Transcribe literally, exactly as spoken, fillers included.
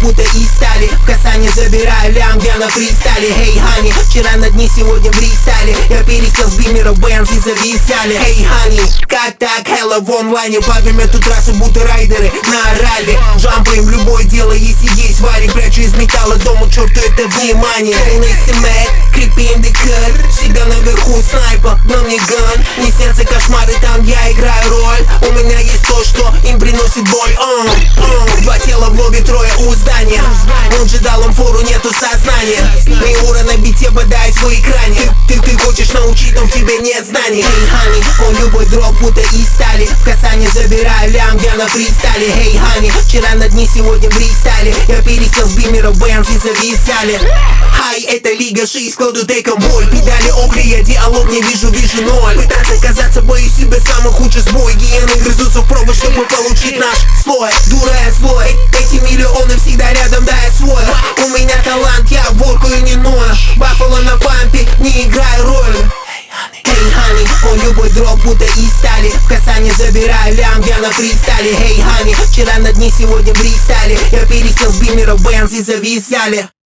будто из стали. В касание забираю лям, я на фристайле. Hey, honey, вчера на дне, сегодня в рестайле. Я пересел с бимера Бенз и зависали. Hey, honey, как так, Hello в онлайне. Павим эту трассу, будто райдеры на орале. Джампаем любое дело, если есть варик. Прячу из металла дома, черту это внимание. Полностью мэт, крепим декор. Всегда наверху снайпер, но мне ган. Не снятся кошмары, там я играю роль. У меня есть то, что им приносит боль. uh, uh. Два тела в лобби, трое у здания. Он же дал им фору, нету сознания. Миура на бите, бодаясь в экране. Ты, ты, ты хочешь научить, но в тебе нет знаний. Hey, honey, он любой дроп, будто из стали. В касание забираю лям, я на фристайле. Hey, honey, вчера на дне, сегодня в рестайле. Я пересел с бимера Бенз и зависали. Хай, это лига шесть, кладу тейком боль. Педали огли, я диалог не вижу, вижу ноль. Пытаться казаться, боюсь себя, самый худший сбой. Гиены грызутся в провод, чтобы получить наш слой. Дура я свой, эти миллионы всегда рядом, да я свой. У меня талант, я воркаю не ною. Баффало на пампе, не играю роль. Hey, honey, он любой дроп, будто из стали. В касание забираю лям, я на фристайле. Hey, honey, вчера на дне, сегодня в рестайле. Я пересел с бимера Бенз и зависали.